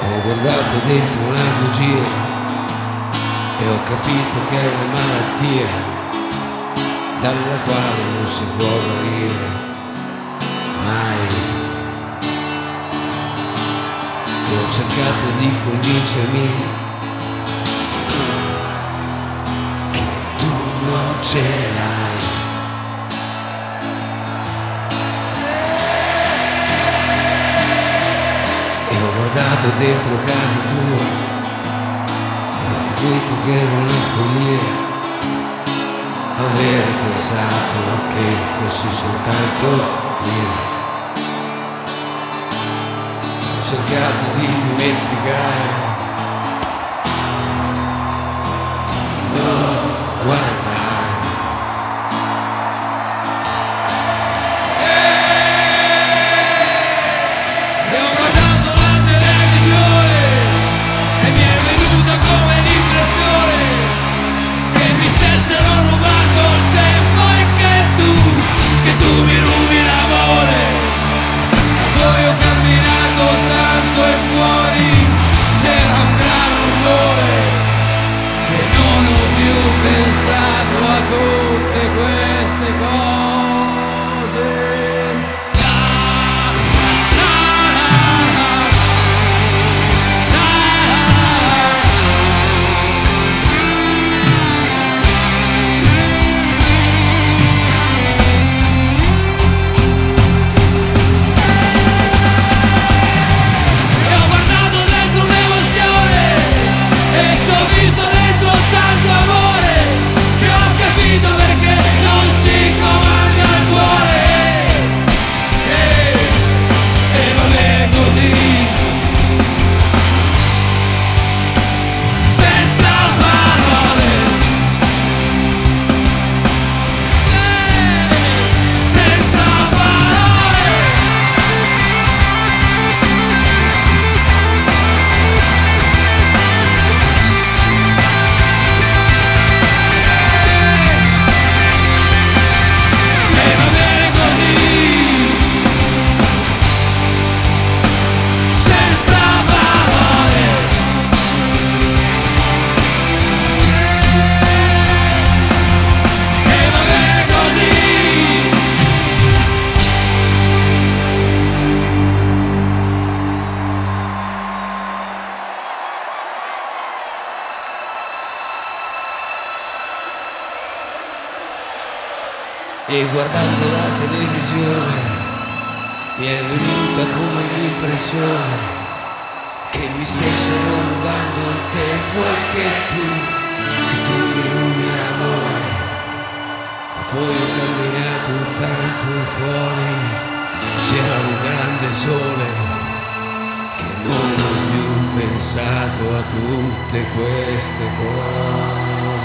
Ho guardato dentro una bugia e ho capito che è una malattia dalla quale non si può guarire mai. E ho cercato di convincermi che tu non ce l'hai. E ho guardato dentro casa tua e ho capito che era una follia aver pensato che fossi soltanto io. Ho cercato di dimenticare, di non guardare. E ho guardato la televisione e mi è venuta come l'impressione che mi stessero rubando il tempo e che tu mi rubi l'amore. Poi ho camminato tanto e fuori c'era un gran rumore che non ho più pensato a tutte queste cose. E guardando la televisione mi è venuta come l'impressione che mi stessero rubando il tempo e che tu mi rubi l'amore. Ma poi ho camminato tanto e fuori c'era un grande sole che non ho più pensato a tutte queste cose.